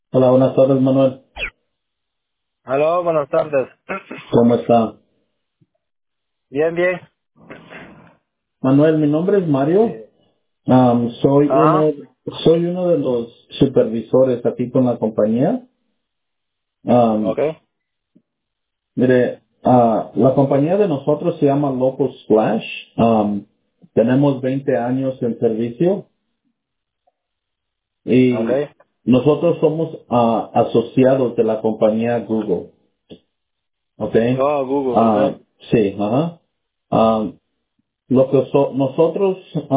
Hola, buenas tardes, Manuel. Aló, buenas tardes. ¿Cómo está? Bien, bien. Manuel, mi nombre es Mario. Sí. Soy Ajá, soy uno de los supervisores aquí con la compañía. Um, ok, mire, la compañía de nosotros se llama Local Splash. Tenemos 20 años en servicio ok. y nosotros somos asociados de la compañía Google. ¿Ok? Oh, Google, ok. Ah, sí, ajá. Um, lo que nosotros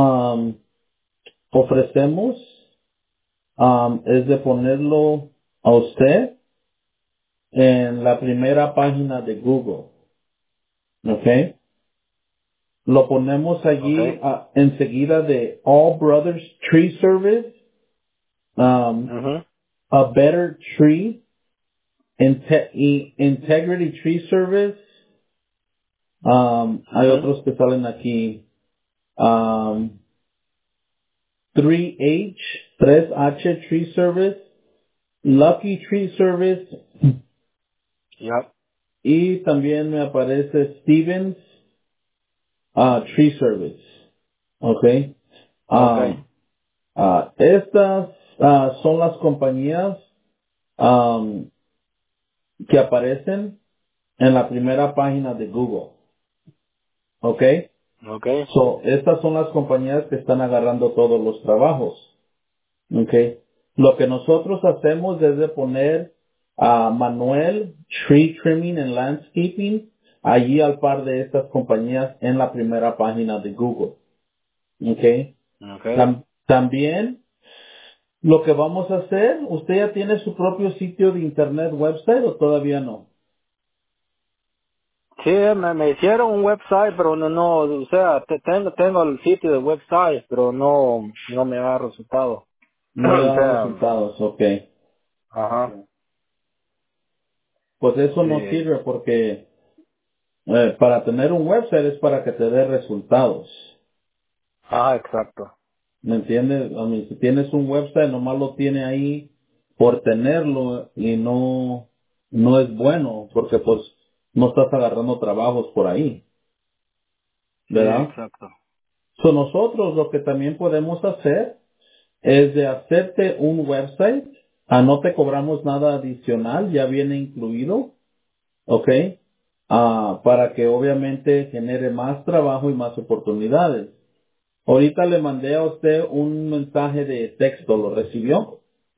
ofrecemos es de ponerlo a usted en la primera página de Google, ¿ok? Lo ponemos Ok. allí enseguida de All Brothers Tree Service, Mhm, A Better Tree, Integrity Tree Service, hay mhm. otros que salen aquí, 3H, 3H Tree Service, Lucky Tree Service, Yep. y también me aparece Stevens Tree Service. Okay. Ok. Estas son las compañías um, que aparecen en la primera página de Google. Okay. Ok. So, estas son las compañías que están agarrando todos los trabajos. Okay. Lo que nosotros hacemos es de poner a Manuel Tree Trimming and Landscaping allí al par de estas compañías en la primera página de Google. Okay. Ok. También lo que vamos a hacer, ¿usted ya tiene su propio sitio de internet website o todavía no? Sí, me hicieron un website, pero no, o sea, tengo el sitio de website, pero no me ha resultado. No le O da sea, resultados, ok. ajá, Pues eso no sí. sirve porque para tener un website es para que te dé resultados. Ah, exacto. ¿Me entiendes? A mí, si tienes un website, nomás lo tiene ahí por tenerlo y no es bueno porque pues no estás agarrando trabajos por ahí, Sí, ¿verdad? exacto. So nosotros lo que también podemos hacer es de hacerte un website. No te cobramos nada adicional, ya viene incluido, ¿ok? Para que obviamente genere más trabajo y más oportunidades. Ahorita le mandé a usted un mensaje de texto, ¿lo recibió?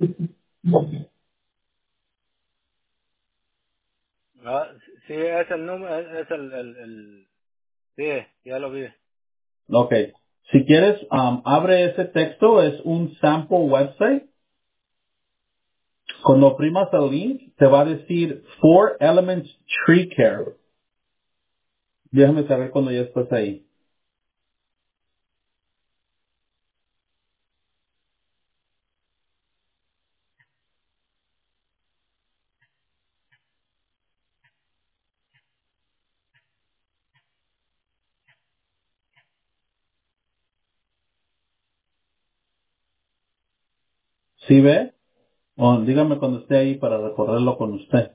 Ah, sí, es el número, es sí, ya lo vi. Ok. Si quieres, abre ese texto, es un sample website. Cuando oprimas el link, te va a decir Four Elements Tree Care. Déjame saber cuando ya estás ahí. ¿Sí ve? O dígame cuando esté ahí para recorrerlo con usted.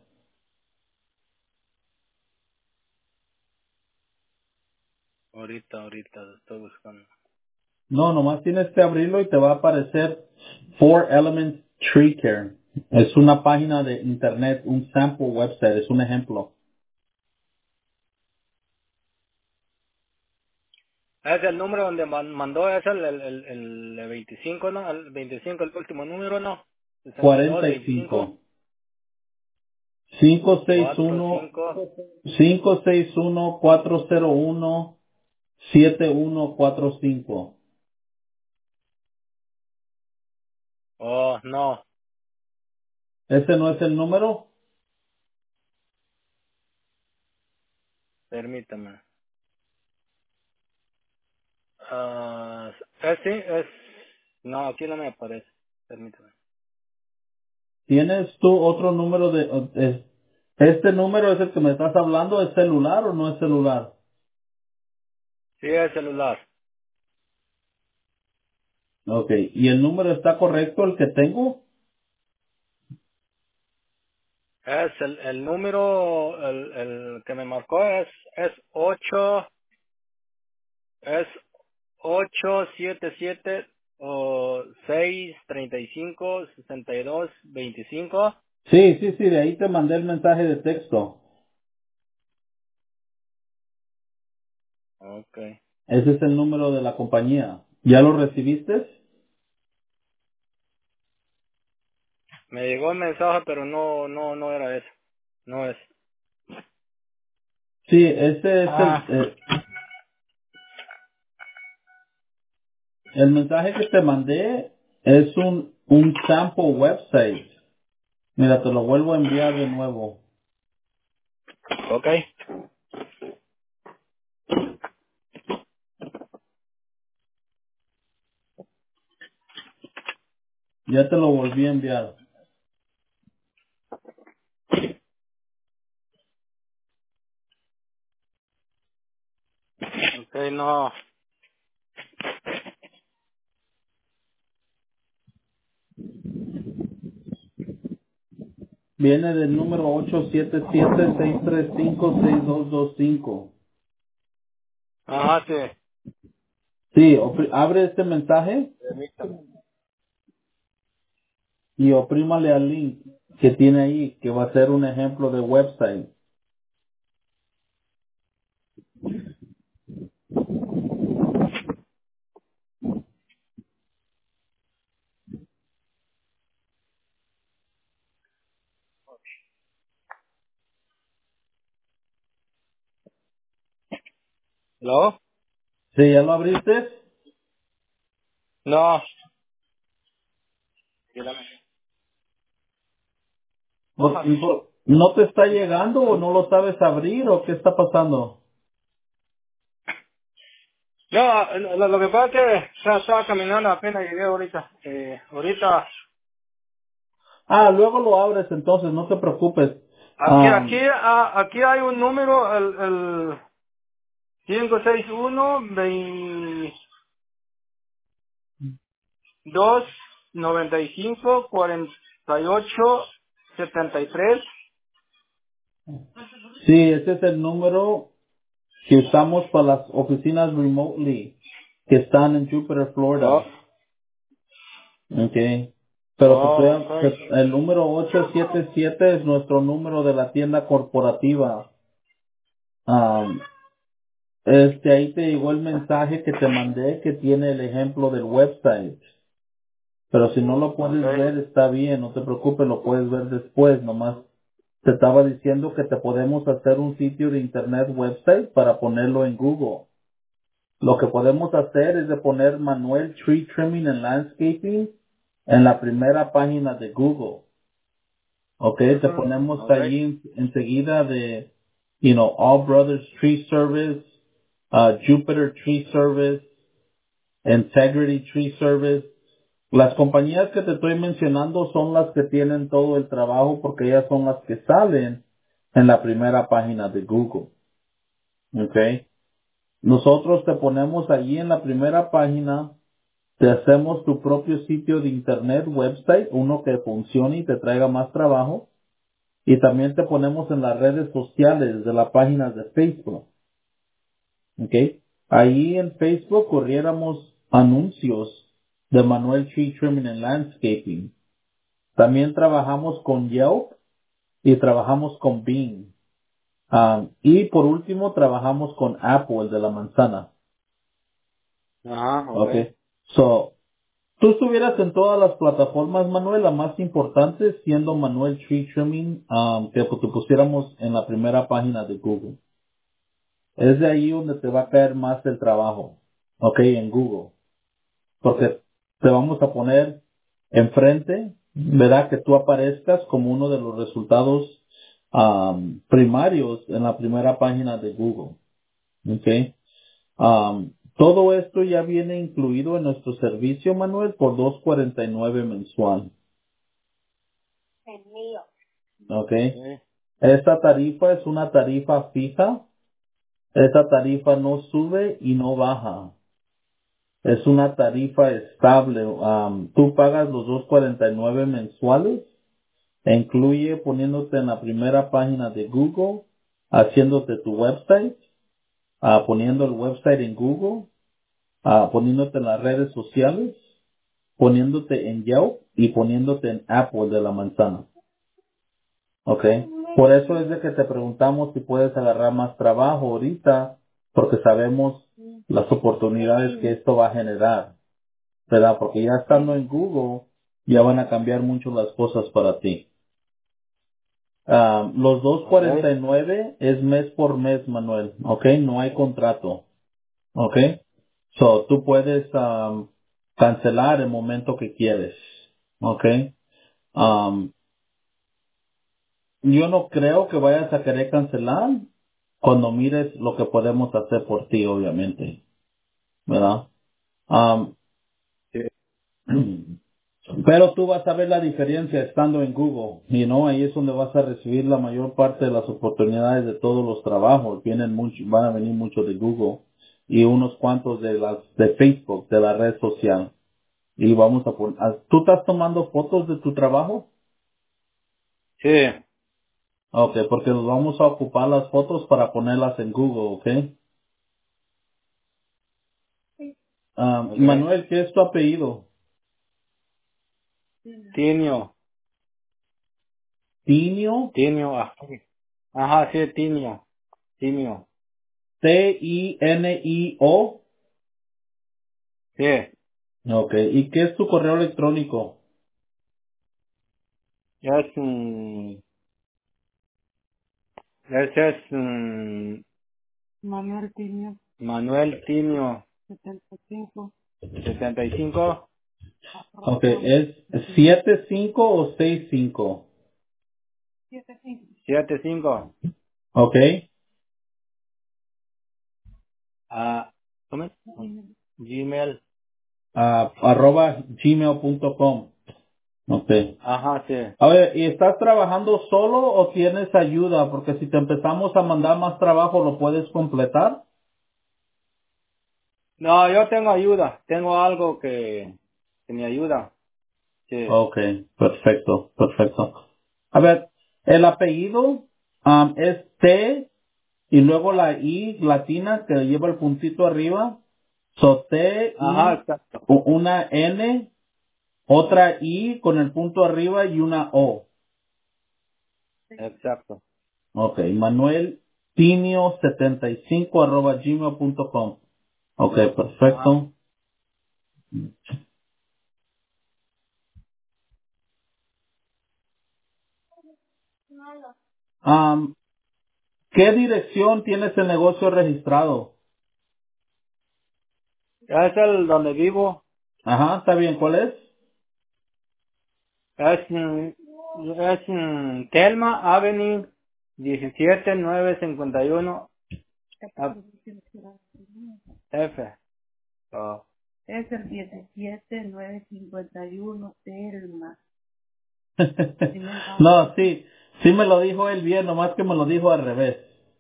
Ahorita lo estoy buscando. No, nomás tienes que abrirlo y te va a aparecer Four Elements Tree Care. Es una página de internet, un sample website, es un ejemplo. Es el número donde mandó, es el 25, ¿no? El 25, el último número, ¿no? 62, 25, 45 4, 561 5. 561 401 7145. Oh, no, ¿Ese no es el número? permítame. Ah, sí, no, aquí no me aparece. Permítame. ¿Tienes tú otro número este número es el que me estás hablando? ¿Es celular o no es celular? Sí, es celular. Ok. ¿Y el número está correcto el que tengo? Es el número, el que me marcó es 8, es 877 o 635 6225. Sí, sí, sí, de ahí te mandé el mensaje de texto. Okay. Ese es el número de la compañía. ¿Ya lo recibiste? Me llegó el mensaje, pero no era eso. No es. Sí, ese es Ah, el mensaje que te mandé es un sample website. Mira, te lo vuelvo a enviar de nuevo. okay. Ya te lo volví a enviar. Okay, no. Viene del número 877-635-6225. Ajá, sí. Sí, abre este mensaje Permítame. y oprímale al link que tiene ahí, que va a ser un ejemplo de website. ¿Lo? ¿Sí, ya lo abriste? No. Dígame. Hojas. ¿No te está llegando o no lo sabes abrir o qué está pasando? No, lo que pasa es que estaba caminando, apenas llegué ahorita. Ahorita, Luego lo abres entonces, no te preocupes. aquí hay un número, el 561 22 95 48 73. Sí, ese es el número que usamos para las oficinas remotely que están en Jupiter, Oh, Florida. Okay. Pero oh, ok. el número 877 es nuestro número de la tienda corporativa. Um, ahí te llegó el mensaje que te mandé que tiene el ejemplo del website. Pero si no lo puedes Ok. ver, está bien, no te preocupes, lo puedes ver después. Nomás te estaba diciendo que te podemos hacer un sitio de internet website para ponerlo en Google. Lo que podemos hacer es de poner Manuel Tree Trimming and Landscaping en la primera página de Google. Ok, te Ujú. ponemos Ok. allí enseguida de, All Brothers Tree Service, Jupiter Tree Service, Integrity Tree Service. Las compañías que te estoy mencionando son las que tienen todo el trabajo porque ellas son las que salen en la primera página de Google. Ok. Nosotros te ponemos allí en la primera página, te hacemos tu propio sitio de internet, website, uno que funcione y te traiga más trabajo. Y también te ponemos en las redes sociales de la página de Facebook. ¿Ok? Ahí en Facebook corriéramos anuncios de Manuel Tree Trimming and Landscaping. También trabajamos con Yelp y trabajamos con Bing. Y por último trabajamos con Apple, el de la manzana. Ajá, ok. ¿Ok? So, tú estuvieras en todas las plataformas, Manuel, la más importante siendo Manuel Tree Trimming, que te pusiéramos en la primera página de Google. Es de ahí donde te va a caer más el trabajo, ok, en Google, porque te vamos a poner enfrente, verá que tú aparezcas como uno de los resultados primarios en la primera página de Google, ok. Todo esto ya viene incluido en nuestro servicio, Manuel, por 249 mensual, ok. Ok. Esta tarifa es una tarifa fija, esta tarifa no sube y no baja. Es una tarifa estable. Tú pagas los 249 mensuales Incluye poniéndote en la primera página de Google, haciéndote tu website, poniendo el website en Google, poniéndote en las redes sociales, poniéndote en Yelp y poniéndote en Apple de la manzana. ¿Ok? Por eso es de que te preguntamos si puedes agarrar más trabajo ahorita, porque sabemos las oportunidades que esto va a generar, ¿verdad? Porque ya estando en Google, ya van a cambiar mucho las cosas para ti. Los Okay. 2.49 es mes por mes, Manuel, ¿ok? No hay contrato, ¿ok? So, tú puedes cancelar el momento que quieres, ¿ok? Um, yo no creo que vayas a querer cancelar cuando mires lo que podemos hacer por ti, obviamente, ¿verdad? Um, Sí. pero tú vas a ver la diferencia estando en Google, y no, ahí es donde vas a recibir la mayor parte de las oportunidades de todos los trabajos. Van a venir muchos de Google y unos cuantos de Facebook, de la red social. Y vamos a poner, ¿tú estás tomando fotos de tu trabajo? Sí. Ok, porque nos vamos a ocupar las fotos para ponerlas en Google, ¿ok? Okay. Manuel, ¿qué es tu apellido? Tinio. Tinio, Tinio. Ajá, sí, Tinio. Tinio. Tinio. Sí. Ok, ¿y qué es tu correo electrónico? Es, ese es Manuel Tinio 75 Ok, ¿es 75 o 65? 75 Ok, ¿cómo es? Gmail. @gmail.com. Ok. Ajá, sí. A ver, ¿y estás trabajando solo o tienes ayuda? Porque si te empezamos a mandar más trabajo, ¿lo puedes completar? No, yo tengo ayuda. Tengo algo que me ayuda. Sí. Ok, perfecto, perfecto. A ver, el apellido es T y luego la I latina que lleva el puntito arriba. So T, Ajá, I, exacto. una N, otra I con el punto arriba y una O. Exacto. Ok, Manuel Tinio 75 @gmail.com. Ok, Ajá. perfecto. Am, ¿Qué dirección tienes el negocio registrado? Es el donde vivo. Ajá, está bien, ¿cuál es? Es Telma Avenue 17951 ah, F. Oh. No, sí, sí me lo dijo él bien, nomás que me lo dijo al revés.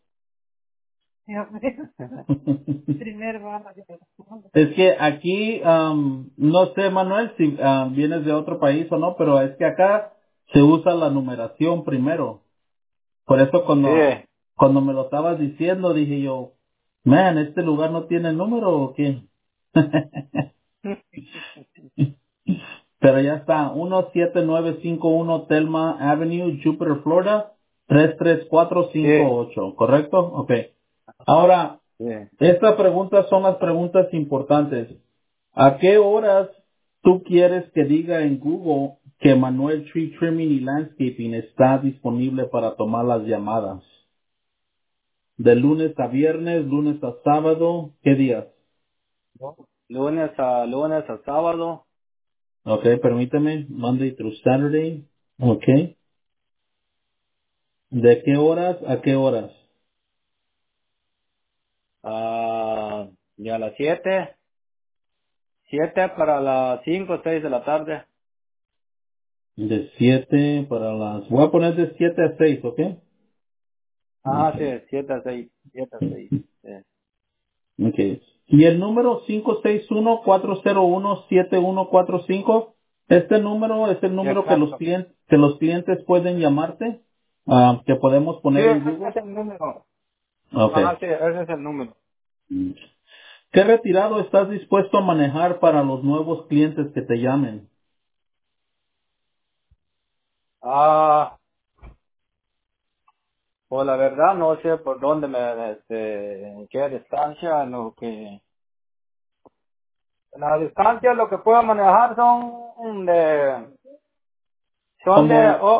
Es que aquí, no sé, Manuel, si vienes de otro país o no, pero es que acá se usa la numeración primero. Por eso Sí. cuando me lo estabas diciendo, dije yo, man, ¿este lugar no tiene número o qué? Pero ya está, 17951 Telma Avenue, Jupiter, Florida, Sí. 33458, ¿correcto? Ok. Ahora, Sí. estas preguntas son las preguntas importantes. ¿A qué horas tú quieres que diga en Google que Manuel Tree Trimming y Landscaping está disponible para tomar las llamadas? ¿De lunes a viernes, lunes a sábado? ¿Qué días? Lunes a sábado. Ok, permíteme. Monday through Saturday. Ok. ¿De qué horas a qué horas? Y a las 7. 7 para las 5 6 de la tarde. De 7 para las... Voy a poner de 7 a 6, ¿ok? Ajá, sí, Ok. 7 a 6 7 a 6. Sí. Ok. ¿Y el número 561-401-7145? Este número es el número que Exacto. los clientes pueden llamarte, que podemos Sí, poner en ese Google. es el número. Ajá, Okay. sí, ese es el número. ¿Qué retirado estás dispuesto a manejar para los nuevos clientes que te llamen? Ah, pues la verdad no sé por dónde en qué distancia, la distancia lo que puedo manejar son de Como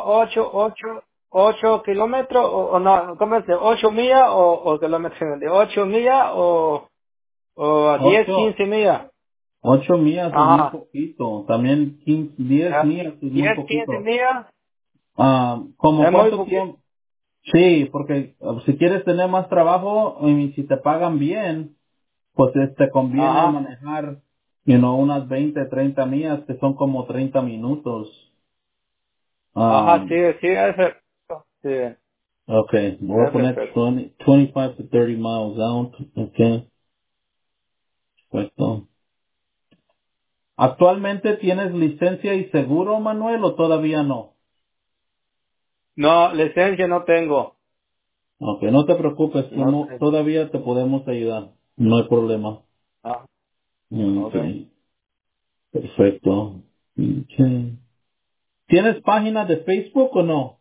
8 kilómetros, o no, ¿cómo es? De 8 millas o kilómetros, de 8 millas o 10 ocho, 15 millas. 8 millas es muy Ajá. poquito. También 10 millas es muy 10 15 poquito. millas ¿Como es muy cuánto poquito. tiempo? Sí, porque si quieres tener más trabajo y si te pagan bien, pues te conviene Ajá. manejar, unas 20 30 millas, que son como 30 minutos. Ajá, sí, Um, sí, es perfecto. Sí, es okay, voy a poner perfecto. 25 to 30 miles out. Okay, perfecto. ¿Actualmente tienes licencia y seguro, Manuel, o todavía no? No, licencia no tengo. Okay, no te preocupes, No tengo. todavía te podemos ayudar. No hay problema. Ah, ok. Okay, perfecto. Okay. ¿Tienes página de Facebook o no?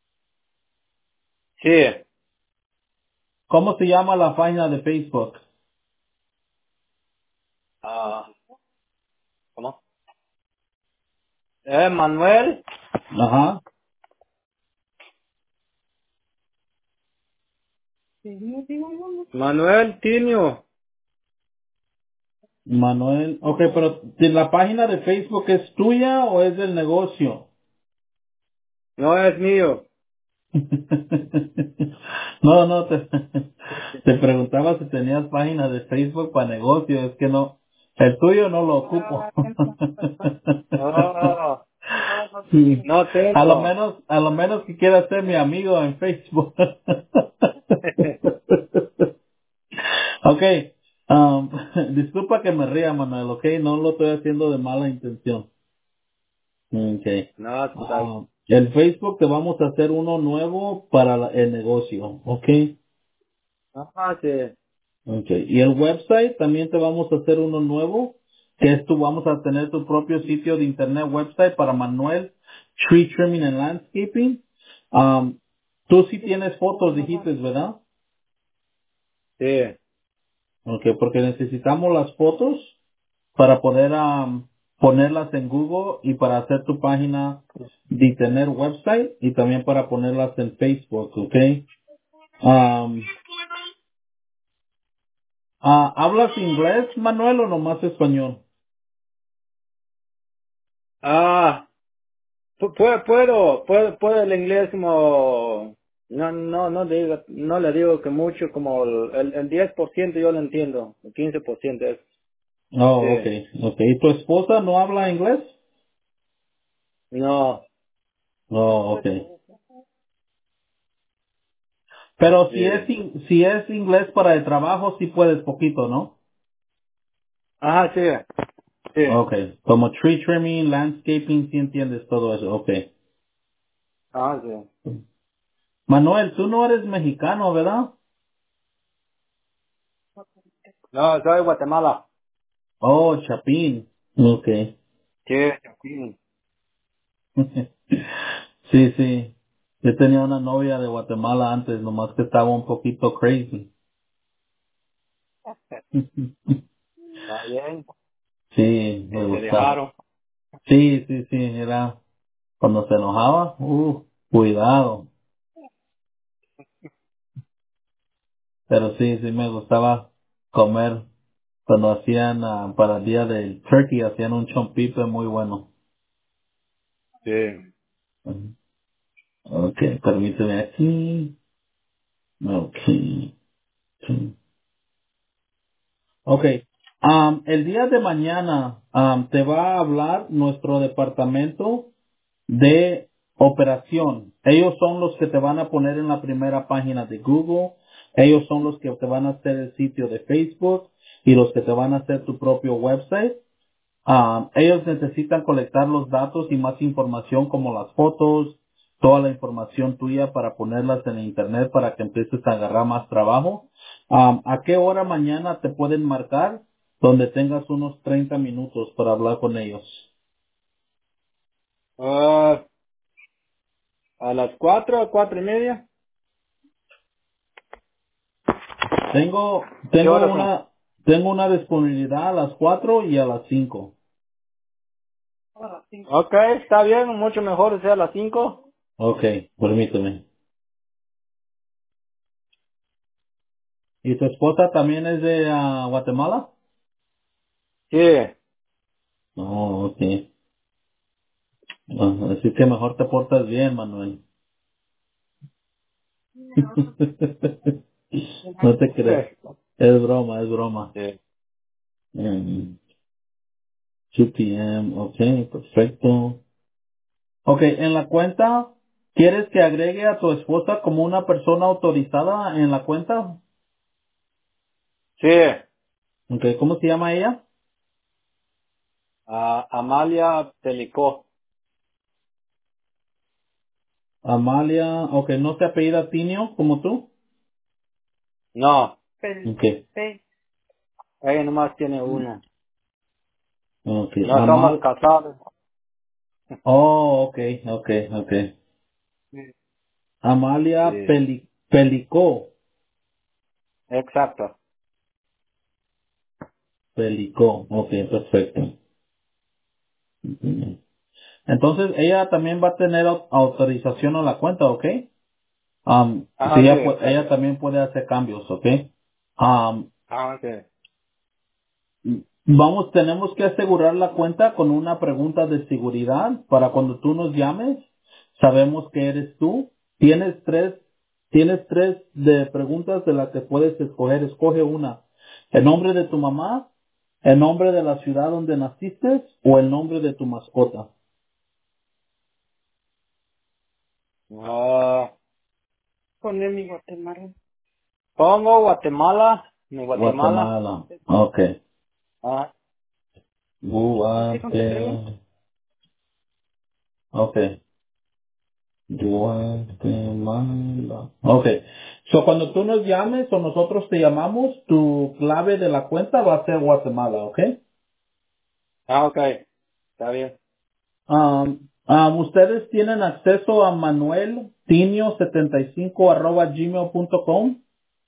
Sí. ¿Cómo se llama la página de Facebook? Ah, ¿cómo? Manuel. Ajá. Manuel Tinio. Manuel. Ok, pero ¿la página de Facebook es tuya o es del negocio? No es mío. No, no, te preguntaba si tenías página de Facebook para negocio. Es que no. El tuyo no lo ocupo. No, Sí. no A lo tengo. menos, a lo menos que quieras ser mi amigo en Facebook. Okay. Disculpa que me ría, Manuel, okay, no lo estoy haciendo de mala intención. Okay. No, está bien. El Facebook te vamos a hacer uno nuevo para el negocio, okay. Ajá, sí. Okay. Y el website también te vamos a hacer uno nuevo, que es vamos a tener tu propio sitio de internet website para Manuel Tree Trimming and Landscaping. Tú sí tienes fotos, dijiste, ¿verdad? Sí. Okay, porque necesitamos las fotos para poder ponerlas en Google y para hacer tu página de tener website y también para ponerlas en Facebook, ¿ok? Um, ¿Hablas inglés, Manuel, o nomás español? Ah, puedo el inglés como, no le digo que mucho, como el 10% yo lo entiendo, el 15% es, Oh, sí, okay, okay. ¿Y tu esposa no habla inglés? no, Oh, okay. Pero si sí, si es inglés para el trabajo, sí puedes poquito, ¿no? ajá, sí, sí, Okay. Como tree trimming, landscaping, sí entiendes todo eso. Okay. ajá, sí, Manuel, tú no eres mexicano, ¿verdad? no, soy de Guatemala, Oh, Chapín. Okay. sí, sí, Sí, sí. Yo tenía una novia de Guatemala antes, nomás que estaba un poquito crazy. está bien, Sí, me se gustaba. dejaron, Sí, sí, sí, era cuando se enojaba, cuidado. Pero sí, sí me gustaba comer cuando hacían para el día del turkey, hacían un chompipe muy bueno. sí, Ujú. Okay, permíteme aquí. Okay. Sí. Okay. El día de mañana te va a hablar nuestro departamento de operación. Ellos son los que te van a poner en la primera página de Google. Ellos son los que te van a hacer el sitio de Facebook y los que te van a hacer tu propio website. Ellos necesitan colectar los datos y más información como las fotos, toda la información tuya para ponerlas en internet para que empieces a agarrar más trabajo. ¿A qué hora mañana te pueden marcar donde tengas unos 30 minutos para hablar con ellos? Ah, a las 4, 4:30. ¿Qué Tengo horas son? una disponibilidad a las 4 y a las 5. Ok, está bien, mucho mejor sea a las 5. Ok, permíteme. ¿Y tu esposa también es de Guatemala? Sí. No, ok. Así que mejor te portas bien, Manuel. No te crees. Es broma, es broma. Sí. Mm, 2 p.m. Ok, perfecto. Ok, en la cuenta, ¿quieres que agregue a tu esposa como una persona autorizada en la cuenta? Sí. Ok, ¿cómo se llama ella? Amalia Pelicó. Amalia, ok, ¿no se apellida Tinio como tú? No, Ok, ella nomás tiene uno. ok, No somos casados. oh, ok, ok, ok. Amalia Sí, Pelicó, exacto. Pelicó, ok, perfecto. Entonces ella también va a tener autorización a la cuenta, ¿ok? Sí, Ajá, sí. ella también puede hacer cambios, ¿ok? Um, Ajá, sí. tenemos que asegurar la cuenta con una pregunta de seguridad para cuando tú nos llames, sabemos que eres tú. Tienes tres de preguntas de las que puedes escoger. Escoge una. El nombre de tu mamá, el nombre de la ciudad donde naciste o el nombre de tu mascota. Ah, pongo Guatemala. Mi Guatemala. Guatemala. Okay. Ah, Guatemala. Okay. Guatemala. Okay. So cuando tú nos llames o nosotros te llamamos, tu clave de la cuenta va a ser Guatemala, ¿ok? ok. Está bien. Ustedes tienen acceso a manueltinio75@gmail.com.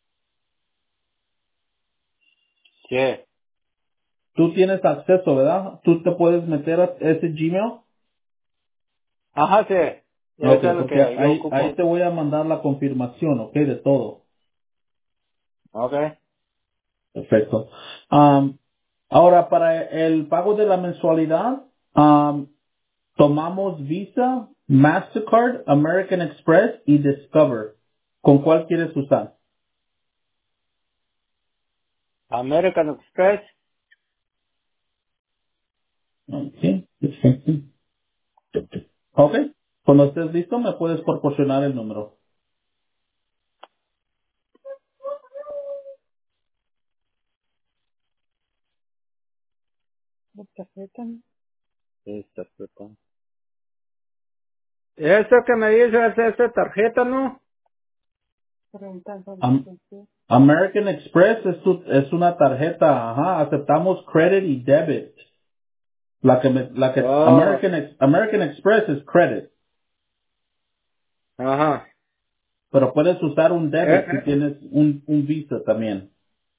Sí. Tú tienes acceso, ¿verdad? Tú te puedes meter a ese Gmail. Ajá, sí. Ok, Eso es lo porque que yo ahí ocupo. te voy a mandar la confirmación, ¿ok? De todo. Ok. Perfecto. Ahora, para el pago de la mensualidad, tomamos Visa, Mastercard, American Express y Discover. ¿Con cuál quieres usar? American Express. Ok, perfecto. Ok, cuando estés listo me puedes proporcionar el número. Esta, perdón. Eso que me dice es esta tarjeta, ¿no? Am- American Express es una tarjeta, ajá, aceptamos credit y debit. Oh, American Express es credit, ajá. pero puedes usar un Eh, debit si eh, tienes un Visa también.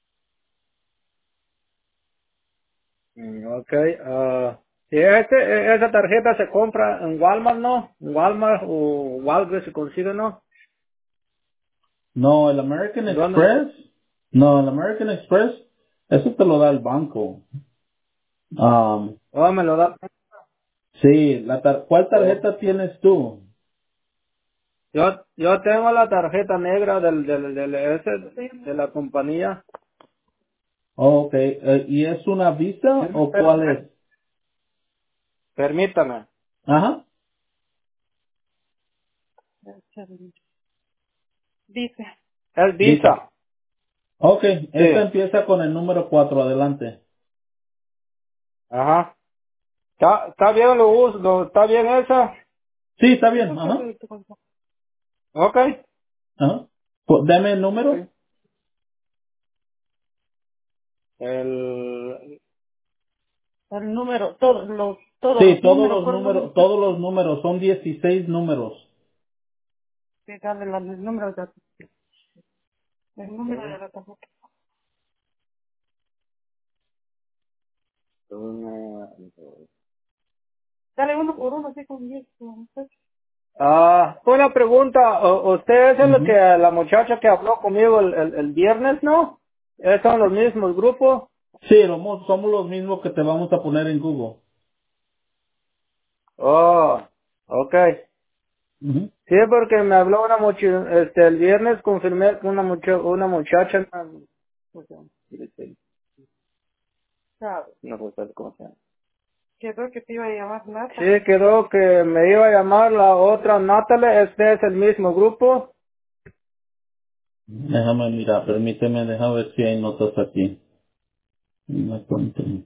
ok. Y esa tarjeta se compra en Walmart, ¿no? En Walmart o Walgreens se consigue, ¿no? No, el American ¿Dónde? Express, no, el American Express, eso te lo da el banco. Um, Oh, me lo da. sí, ¿cuál Oh. tarjeta tienes tú? Yo tengo la tarjeta negra de la compañía. Oh, ok, ¿y es una Visa o cuál es? Permítame. Ajá, Es Visa. Visa. Ok, Sí. esta empieza con el número 4 adelante. Ajá. ¿Está bien lo uso? ¿Está bien esa? Sí, está bien. Ajá. Ok. Ajá. Pues, dame el número. Sí. El, Sí, todos los números, son 16 números. una pregunta. ¿Usted es el que, Ujú. la muchacha que habló conmigo el viernes, no? ¿Son los mismos grupos? Sí, somos los mismos que te vamos a poner en Google. Oh, okay. Ujú. Sí, porque me habló una muchacha, el viernes confirmé con una muchacha, no recuerdo cómo se llama. Sí, quedó que me iba a llamar la otra Natalie. ¿Este es el mismo grupo? Déjame mirar, permíteme, déjame ver si hay notas aquí. Me cuenten.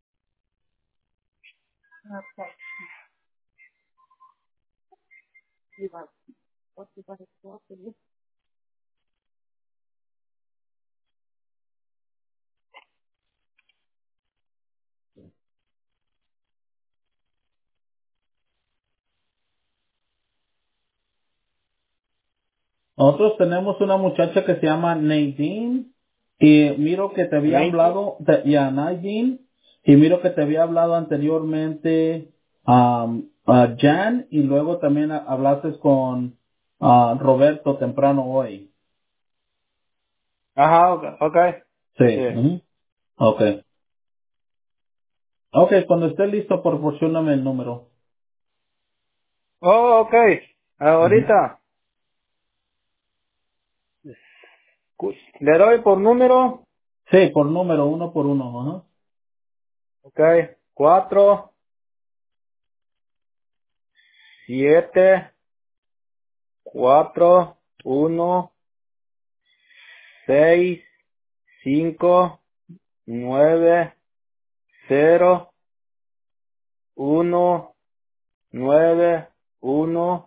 Nosotros tenemos una muchacha que se llama Nadine y miro que te había Nancy. hablado, ya Nadine, y miro que te había hablado anteriormente a Jan y luego también hablaste con Roberto temprano hoy. Ajá, okay. Sí. Sí. Ujú. Okay. Okay, cuando esté listo, proporcióname el número. Oh, okay. Ujú. Ahorita, le doy por número, Sí, por número, uno por uno. Ajá. okay. 4, 7, 4, 1, 6, 5, 9, 0, 1, 9, 1,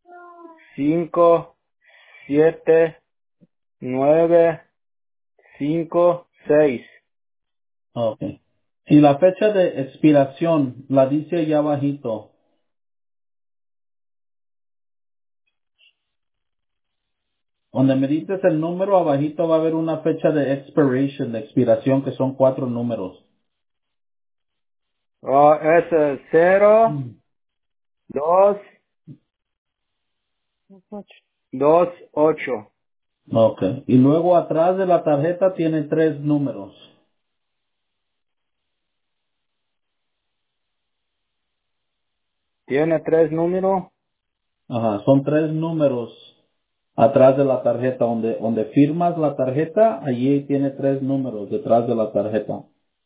5, 7, 9, 5, 6. Okay. Y la fecha de expiración la dice allá abajito. Donde me dices el número, abajito va a haber una fecha de expiration, de expiración, que son 4 números. Oh, es 0, Mm. 2, 2, 8. Ok. Y luego atrás de la tarjeta tiene 3 números. Tiene 3 números. Ajá, son 3 números atrás de la tarjeta. Donde firmas la tarjeta, allí tiene 3 números detrás de la tarjeta.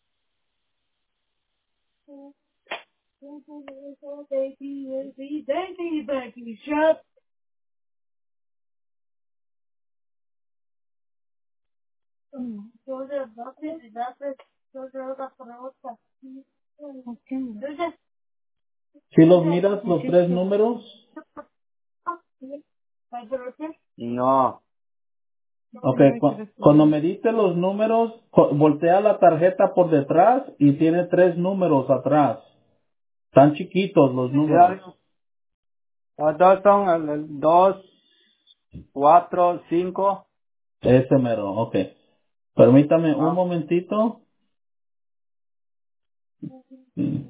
Si los miras, los 3 números, No. ok, cuando me diste los números, voltea la tarjeta por detrás y tiene 3 números atrás. Están chiquitos los Sí, números. los dos son el 2, 4, 5. Ese mero, ok. Permítame un Ajá. momentito. Mm.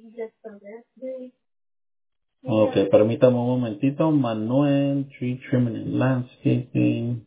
Ok, permítame un momentito. Manuel, Tree Trimming and Landscaping.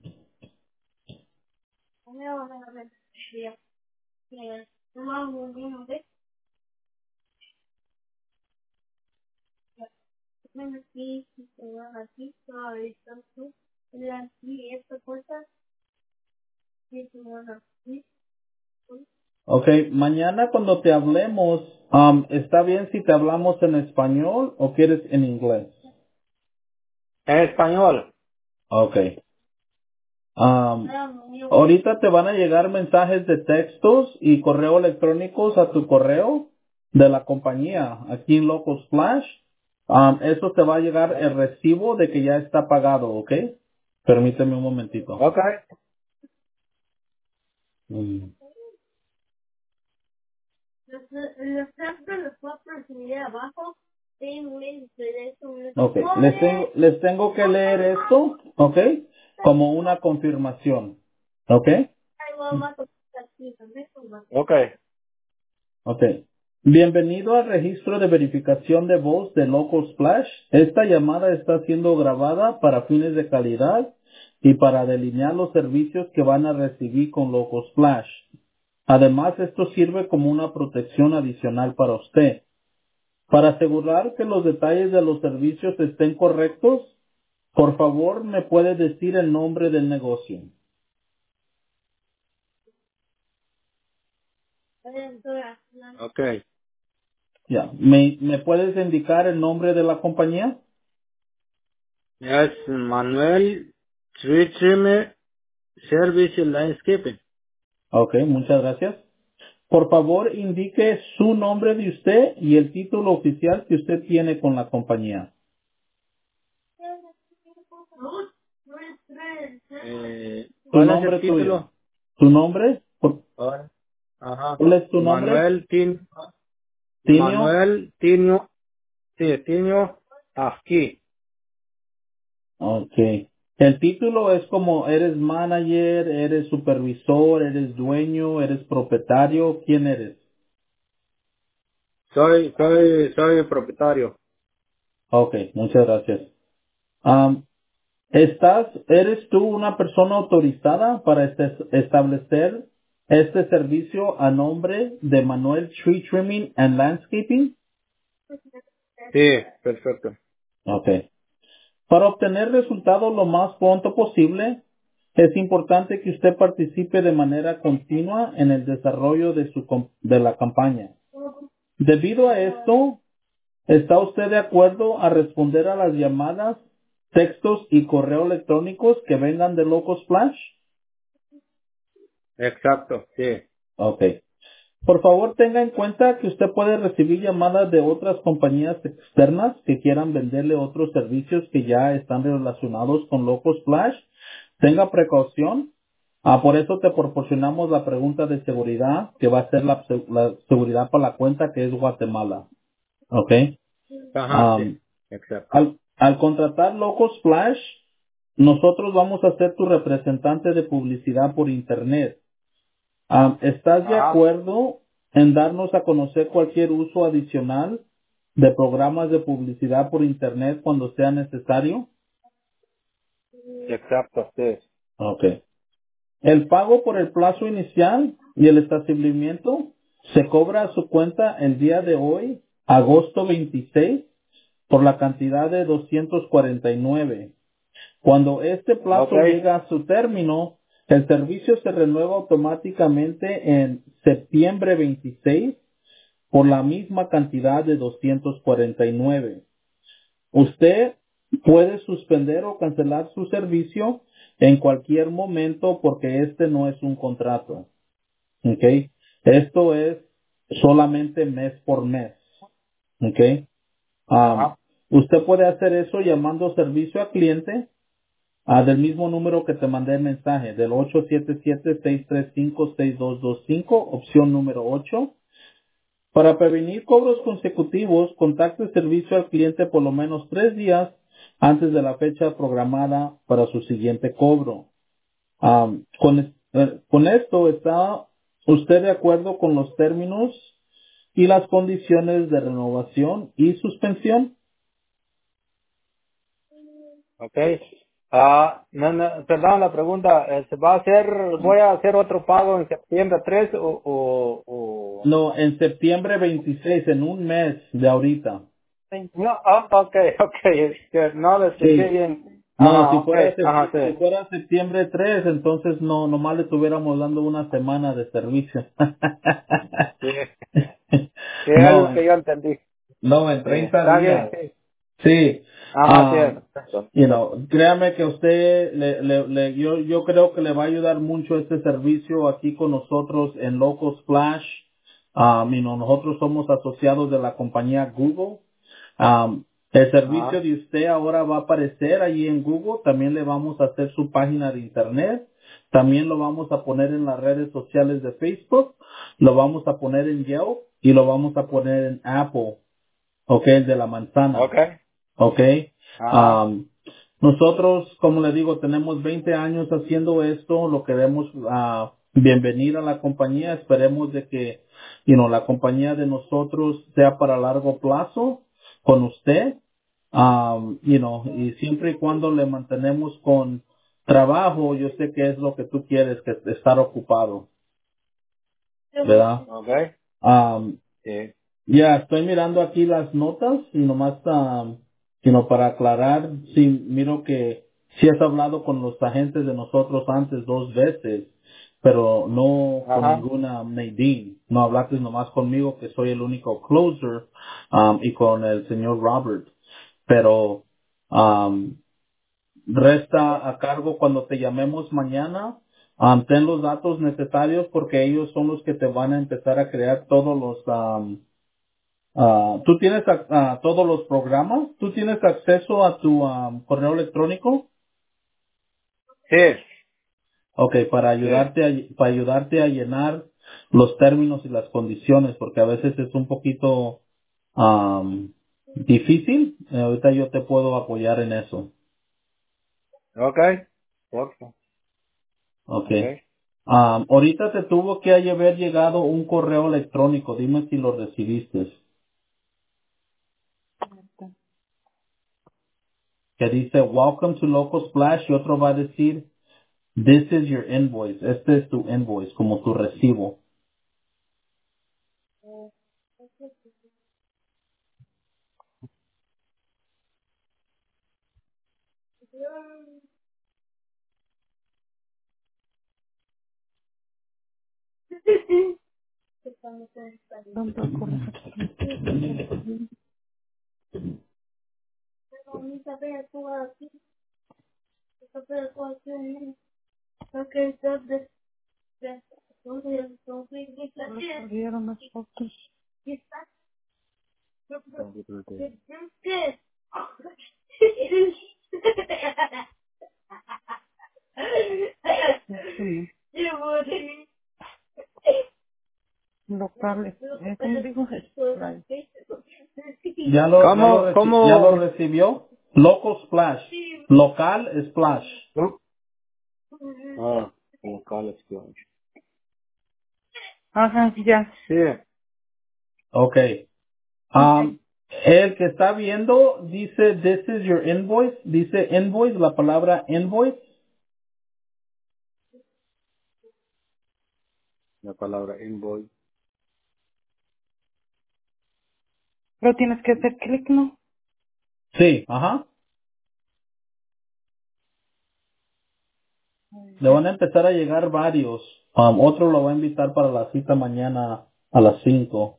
Ok, mañana cuando te hablemos, ¿está bien si te hablamos en español o quieres en inglés? En español. Ok. Ahorita te van a llegar mensajes de textos y correo electrónicos a tu correo de la compañía aquí en Local Splash. Eso te va a llegar el recibo de que ya está pagado, ¿ok? Permíteme un momentito. Ok. Mm. Ok, les tengo que leer esto, ¿ok? Como una confirmación, ¿ok? Ok. Ok. Bienvenido al registro de verificación de voz de Local Splash. Esta llamada está siendo grabada para fines de calidad y para delinear los servicios que van a recibir con Local Splash. Además, esto sirve como una protección adicional para usted. Para asegurar que los detalles de los servicios estén correctos, por favor, me puede decir el nombre del negocio. Ok. Ya. ¿Me puedes indicar el nombre de la compañía? Es Manuel Tree Trimmer Service Landscaping. Ok, muchas gracias. Por favor, indique su nombre de usted y el título oficial que usted tiene con la compañía. Tu ¿Cuál es el nombre tuyo. título? ¿Tu nombre? Ahora. Ajá. ¿Cuál es tu nombre? Manuel Tin, Tinio. Manuel Tinio, sí, Tinio aquí. Ok. El título es como eres manager, eres supervisor, eres dueño, eres propietario. ¿Quién eres? Soy propietario. Ok, muchas gracias. ¿Eres tú una persona autorizada para establecer este servicio a nombre de Manuel Tree Trimming and Landscaping? Sí, perfecto. Ok. Para obtener resultados lo más pronto posible, es importante que usted participe de manera continua en el desarrollo de la campaña. Debido a esto, ¿está usted de acuerdo a responder a las llamadas, textos y correo electrónicos que vengan de Loco Splash? Exacto, sí. Ok. Por favor, tenga en cuenta que usted puede recibir llamadas de otras compañías externas que quieran venderle otros servicios que ya están relacionados con Loco Splash. Tenga precaución. Por eso te proporcionamos la pregunta de seguridad, que va a ser la seguridad para la cuenta, que es Guatemala. Ok. Ajá, sí. Am, Exacto. al contratar Loco Splash, nosotros vamos a ser tu representante de publicidad por Internet. ¿Estás de Ajá. acuerdo en darnos a conocer cualquier uso adicional de programas de publicidad por Internet cuando sea necesario? Exacto, sí. Ok. El pago por el plazo inicial y el establecimiento se cobra a su cuenta el día de hoy, agosto 26, por la cantidad de 249. Cuando este Ok. plazo llega a su término, el servicio se renueva automáticamente en septiembre 26 por la misma cantidad de 249. Usted puede suspender o cancelar su servicio en cualquier momento porque este no es un contrato. ¿Ok? Esto es solamente mes por mes. ¿Ok? Um, Ajá. usted puede hacer eso llamando servicio al cliente del mismo número que te mandé el mensaje, del 877-635-6225, opción número 8. Para prevenir cobros consecutivos, contacte el servicio al cliente por lo menos 3 días antes de la fecha programada para su siguiente cobro. Con esto, ¿está usted de acuerdo con los términos y las condiciones de renovación y suspensión. Okay. Perdón la pregunta, voy a hacer otro pago en septiembre 3 o... No, en septiembre 26, en un mes de ahorita. No, okay, que no lo escuché Sí. bien. No, si Okay, fuera, si sí. fuera septiembre 3, entonces no, nomás le estuviéramos dando una semana de servicio. Sí, sí, es lo No, que yo entendí. no, en Sí, 30 está bien, días. sí. Sí. Sí, perfecto. Créame que usted, yo creo que le va a ayudar mucho este servicio aquí con nosotros en Locos Flash. Nosotros somos asociados de la compañía Google. El servicio Ajá, de usted ahora va a aparecer allí en Google. También le vamos a hacer su página de internet. También lo vamos a poner en las redes sociales de Facebook. Lo vamos a poner en Yelp y lo vamos a poner en Apple. Ok, el de la manzana. okay, Ok. ajá, Um, nosotros, como le digo, tenemos 20 años haciendo esto. Lo queremos bienvenir a la compañía. Esperemos de que, la compañía de nosotros sea para largo plazo con usted. Y siempre y cuando le mantenemos con trabajo, yo sé que es lo que tú quieres, que estar ocupado, ¿verdad? okay, Um, sí, ya, estoy mirando aquí las notas y nomás, para aclarar, sí, miro que sí has hablado con los agentes de nosotros antes 2 veces, pero no con ajá, ninguna Nadine. No hablaste nomás conmigo, que soy el único closer, y con el señor Robert. Pero, resta a cargo cuando te llamemos mañana. Ten los datos necesarios porque ellos son los que te van a empezar a crear todos los, ¿tú tienes todos los programas? ¿Tú tienes acceso a tu correo electrónico? sí, Ok, sí, para ayudarte a llenar los términos y las condiciones, porque a veces es un poquito difícil. Ahorita yo te puedo apoyar en eso. okay, perfecto, Ok. okay. Ahorita te tuvo que haber llegado un correo electrónico. Dime si lo recibiste. Que dice Welcome to Local Splash y otro va a decir This is your invoice. Este es tu invoice, como tu recibo. ¿Ya lo ¿Cómo? recibió? Local Splash. Local Splash. ¿No? Como college lunch. Sí, Okay. El que está viendo dice This is your invoice. Dice invoice, la palabra invoice. la palabra invoice. Sí, ajá. Le van a empezar a llegar varios. Otro lo va a invitar para la cita mañana a las 5.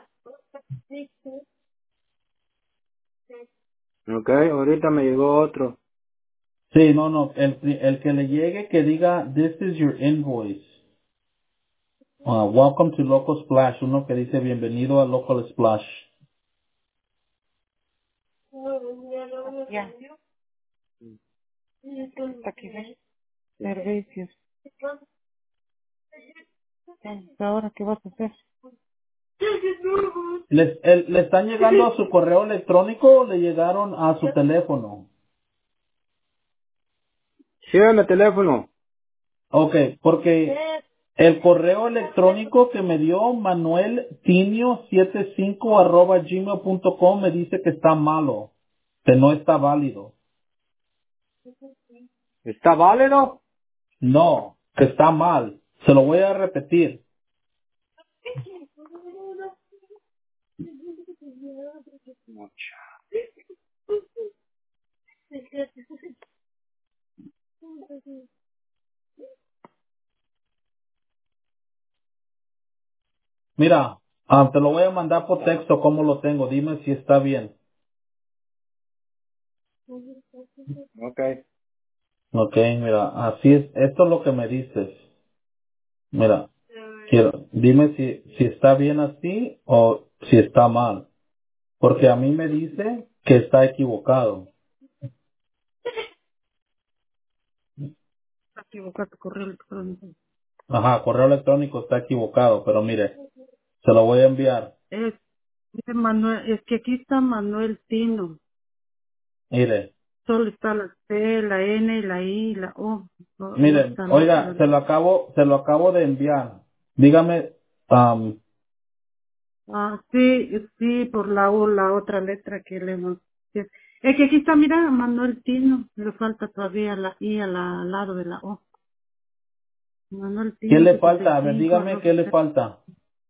Okay, ahorita me llegó otro. Sí, no. El que le llegue que diga This is your invoice. Welcome to Local Splash. Uno que dice bienvenido a Local Splash. ¿Le están llegando a su correo electrónico o le llegaron a su teléfono? Sí, en el teléfono. Okay, porque El correo electrónico que me dio manueltinio75@gmail.com me dice que está malo, que no está válido. ¿Está válido? No, que está mal. Se lo voy a repetir. Mira, te lo voy a mandar por texto como lo tengo. Dime si está bien. Ok. Ok, mira, así es. Esto es lo que me dices. Mira, dime si está bien así o si está mal. Porque a mí me dice que está equivocado. Equivocado tu correo electrónico. Ajá, correo electrónico está equivocado, pero mire, se lo voy a enviar. Dice Manuel, es que aquí está Manuel Tino. Mire, Solo está la T, la N, la I, la O. No mire, está la oiga, otra. se lo acabo de enviar. Dígame, Sí, sí, por la O, la otra letra que le hemos... Es que aquí está, mira, Manuel Tino. Le falta todavía la I al lado de la O. Manuel ¿qué Tino le falta? A ver, 75 dígame qué le falta.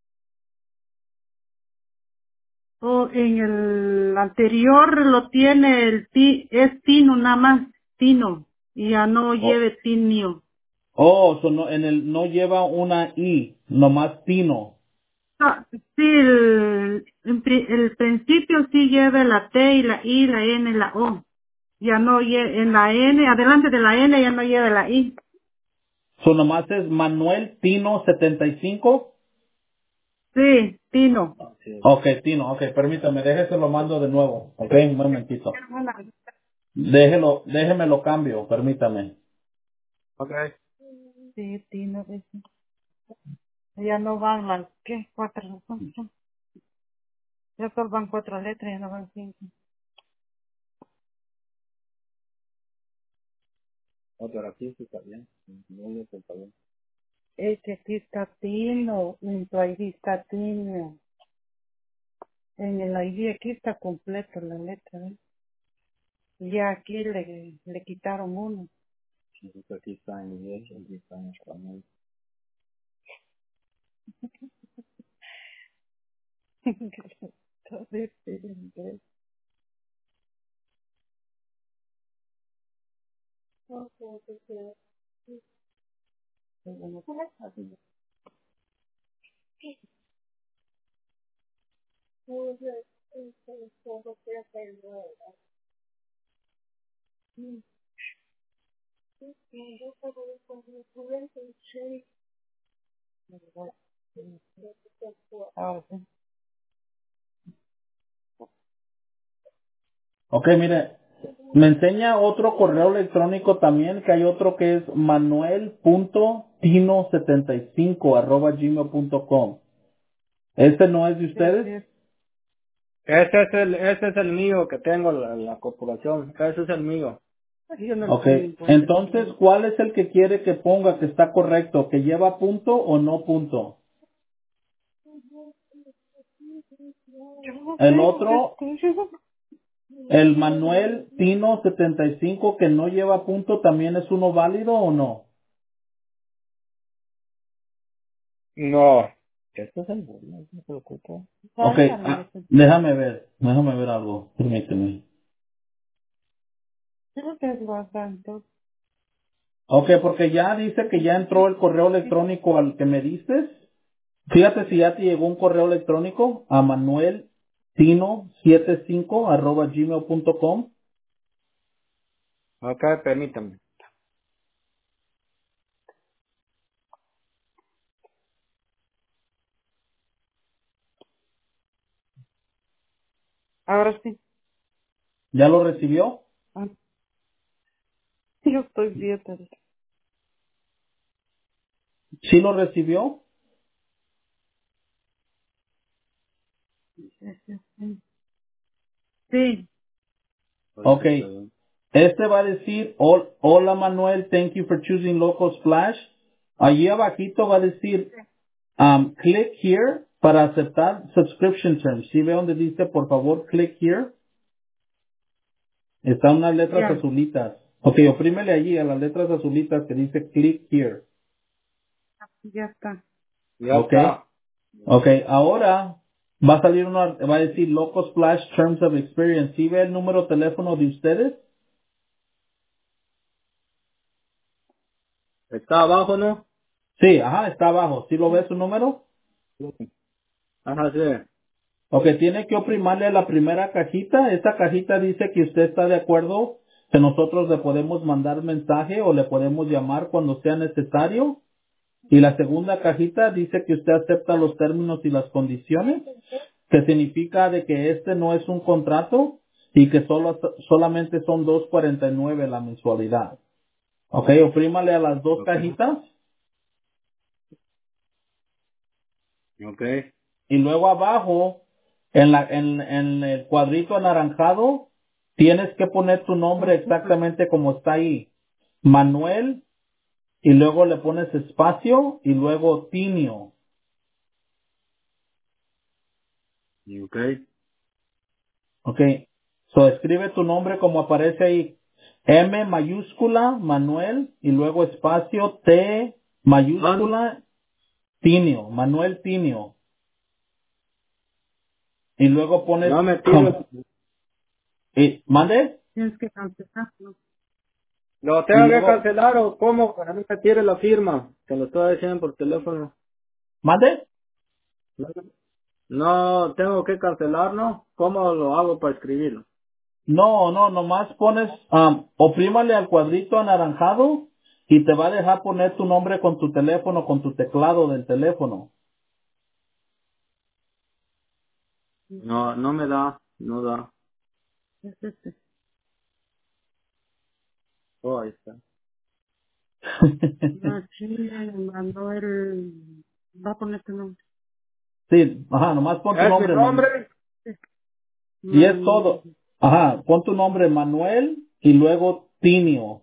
O en el anterior lo tiene es Tino nada más, Tino. Y ya no Oh, lleve Tinio. no lleva una I, nomás Tino. Sí, el principio sí lleva la T y la I, la N y la O. Ya no lleva, en la N, adelante de la N ya no lleva la I. Nomás es Manuel Tino 75. Sí, Tino. Ok, Tino, ok, permítame, déjese lo mando de nuevo. Ok, un momentito. Déjeme lo cambio, permítame. Ok. Sí, Tino. Ya no van las, ¿qué? Cuatro. Ya solo van cuatro letras, ya no van cinco. No, pero aquí sí está bien. No, está bien. Es que aquí está Tino, en tu ID está Tino. En el ID aquí está completo la letra, ¿eh? Ya aquí le quitaron uno. Sí, aquí está en inglés, aquí está en español. Entonces, sí, inglés. Ahora sí. Ok, mire, me enseña otro correo electrónico también, que hay otro que es manuel.tino75@gmail.com. ¿Este no es de Sí, ustedes? sí. Ese es el mío que tengo, la corporación. Ese es el mío. Yo no le Ok, pongo ningún entonces, ¿cuál es el que quiere que ponga que está correcto? ¿Que lleva punto o no punto? Yo no El sé, porque otro, el Manuel Tino 75 que no lleva punto, ¿también es uno válido o no? No. Este es el bueno, no se preocupe. Ok, cállame eso. déjame ver algo, permíteme. Creo que es bastante. Ok, porque ya dice que ya entró el correo electrónico al que me diste. Fíjate si ya te llegó un correo electrónico a manueltino75@gmail.com. Ok, permítame. Ahora sí. ¿Ya lo recibió? Ah, yo estoy bien, pero... ¿Sí lo recibió? Sí, Ok. Ahorita está bien. Este va a decir, hola Manuel, thank you for choosing Local Splash. Allí abajito va a decir, click here para aceptar subscription terms. ¿Sí ve donde dice, por favor, click here? Están unas letras Ya, azulitas. Ok, oprímele allí a las letras azulitas que dice click here. ya está. Ya Ok. está. Ok, ahora va a salir va a decir Local Splash Terms of Experience. ¿Sí ve el número de teléfono de ustedes? Está abajo, ¿no? Sí, ajá, está abajo. ¿Sí lo ve su número? Ajá, sí. Ok, tiene que oprimarle a la primera cajita. Esta cajita dice que usted está de acuerdo que nosotros le podemos mandar mensaje o le podemos llamar cuando sea necesario. Y la segunda cajita dice que usted acepta los términos y las condiciones, que significa de que este no es un contrato y que solamente son 2.49 la mensualidad. Ok, oprímale a las dos Ok. cajitas Ok. y luego abajo, en el cuadrito anaranjado, tienes que poner tu nombre exactamente como está ahí. Manuel, y luego le pones espacio, y luego Tinio. Ok. Ok. So, escribe tu nombre como aparece ahí. M mayúscula, Manuel, y luego espacio, T Man, mayúscula, Tinio, Manuel Tinio. Y luego pones, no me tires. ¿mande? Tienes que cancelarlo. ¿Lo Y tengo que luego, cancelar o cómo? Para no me tire la firma. Te lo estoy diciendo por teléfono. ¿mande? No, no, tengo que cancelar, ¿no? ¿Cómo lo hago para escribirlo? No, no, nomás pones, oprímale al cuadrito anaranjado y te va a dejar poner tu nombre con tu teléfono, con tu teclado del teléfono. No, no me da. No da. Es este. Oh, ahí está. No, Chile mandó el... Va a poner tu nombre. Sí, ajá, nomás pon tu ¿Es mi nombre, nombre? y es todo. Man... Ajá, pon tu nombre Manuel y luego Tinio.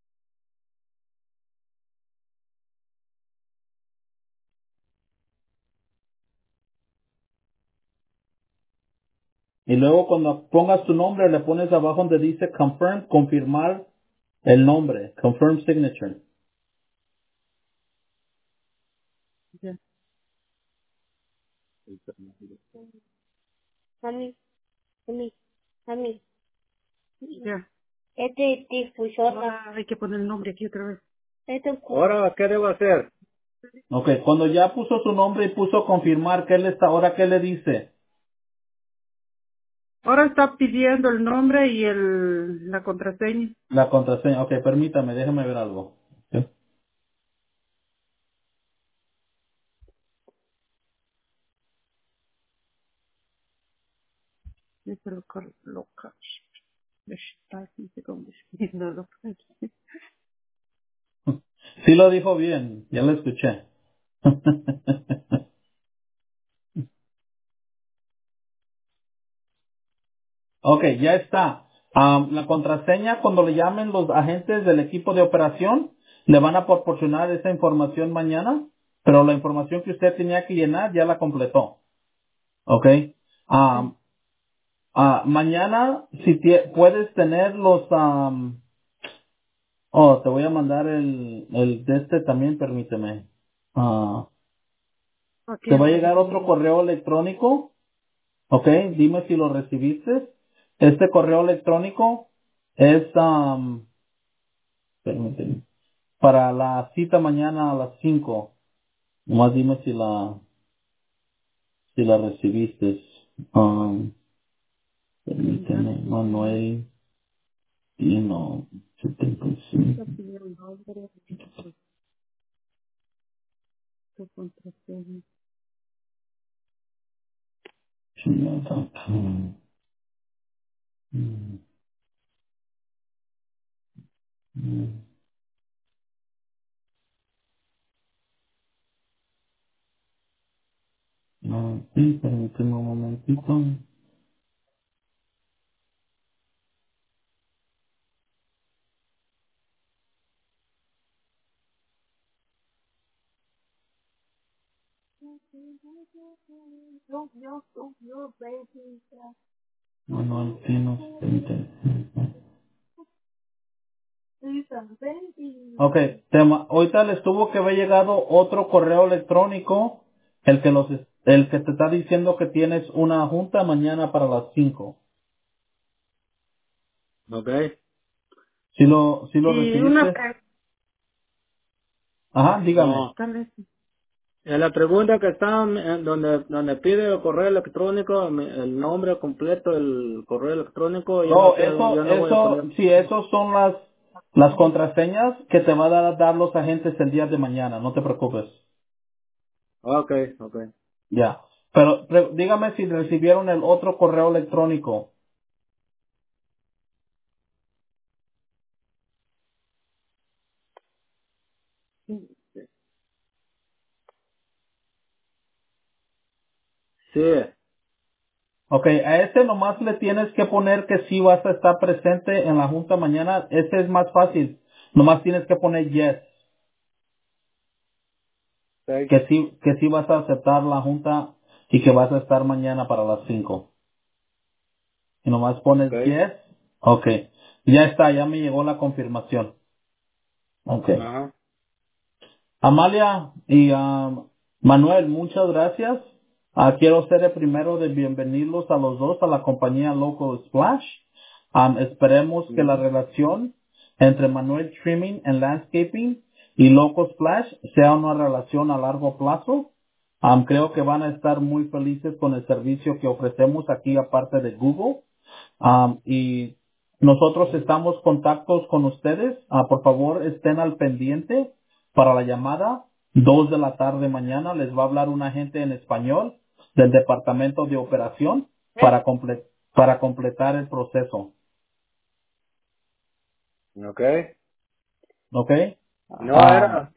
Y luego cuando pongas tu nombre le pones abajo donde dice confirm, confirmar el nombre, confirm signature. Ya. Mami, mami, mami. Ya. Este difusor, Ahora hay que poner el nombre aquí otra vez. este Ahora, ¿qué debo hacer? Ok, cuando ya puso su nombre y puso confirmar, ahora qué le dice? Ahora está pidiendo el nombre y la contraseña. La contraseña. Ok, permítame, déjeme ver algo. Ok. Es el local. Está, no sé cómo decirlo. Sí lo dijo bien, ya lo escuché. Ok, ya está. La contraseña, cuando le llamen los agentes del equipo de operación, le van a proporcionar esa información mañana, pero la información que usted tenía que llenar ya la completó. Ok. Am, mañana, si puedes tener te voy a mandar el de este también, permíteme. Aquí Te va a anda llegar otro correo electrónico. Ok, dime si lo recibiste. Este correo electrónico es, permíteme, para la cita mañana a las 5. Nomás dime si la recibiste. Permíteme, Manuel Pino, 75. está pidiendo el nombre y tu contraseña. gmail.com. Mm, mm, No, sí, permíteme un momentito. Manuel Pinos 20. Ok, ahorita les tuvo que haber llegado otro correo electrónico, el que te está diciendo que tienes una junta mañana para las 5. Ok. Si lo Y una recibiste. Ajá, dígame. No. En la pregunta que está donde pide el correo electrónico, el nombre completo del correo electrónico, yo no Oh, sé, yo no voy a poner. sí, esos son las contraseñas que te van a dar los agentes el día de mañana, no te preocupes. Ok, ok. Ya. Pero dígame si recibieron el otro correo electrónico. Sí. Ok, a ese nomás le tienes que poner que sí vas a estar presente en la junta mañana. Ese es más fácil. Nomás tienes que poner yes, Ok. que sí vas a aceptar la junta y que vas a estar mañana para las 5. Y nomás pones Ok. yes. Ok. Ya está, ya me llegó la confirmación. Ok. Ajá. Amalia y Manuel, muchas gracias. Quiero ser el primero de bienvenirlos a los dos a la compañía Local Splash. Esperemos que la Ujú. relación entre Manuel Trimming and Landscaping y Local Splash sea una relación a largo plazo. Creo que van a estar muy felices con el servicio que ofrecemos aquí aparte de Google. Y nosotros estamos contactos con ustedes. Por favor, estén al pendiente para la llamada. 2 de la tarde mañana les va a hablar un agente en español del departamento de operación para completar el proceso. Ok. ¿Ok? No Um, era,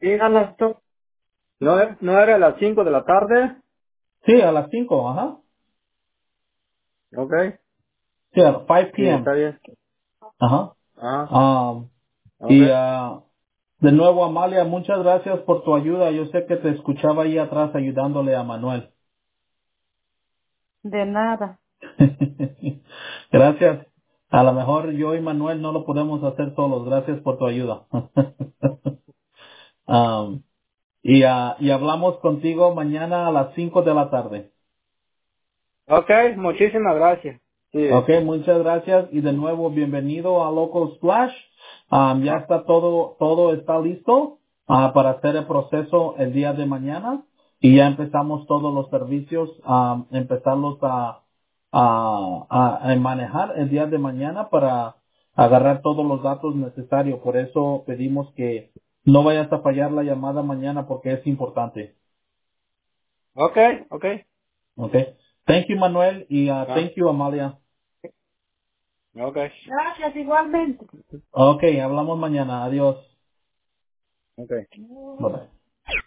no era a las 5 de la tarde. sí, a las 5. Ajá. Ok. Sí, a las 5 Sí, p.m. está bien. Ajá. Ajá. Um, Ok. y de nuevo, Amalia, muchas gracias por tu ayuda. Yo sé que te escuchaba ahí atrás ayudándole a Manuel. De nada. Gracias. A lo mejor yo y Manuel no lo podemos hacer solos. Gracias por tu ayuda. Um, y hablamos contigo mañana a las 5 de la tarde. Ok, muchísimas gracias. Sí. Ok, muchas gracias. Y de nuevo, bienvenido a Local Splash. Ya está todo está listo para hacer el proceso el día de mañana. Y ya empezamos todos los servicios, empezarlos a manejar el día de mañana para agarrar todos los datos necesarios. Por eso pedimos que no vayas a fallar la llamada mañana porque es importante. Ok, ok. Okay. Thank you, Manuel, y Ah, thank you, Amalia. ok. Gracias igualmente. Okay, hablamos mañana. Adiós. Ok. Bye bye.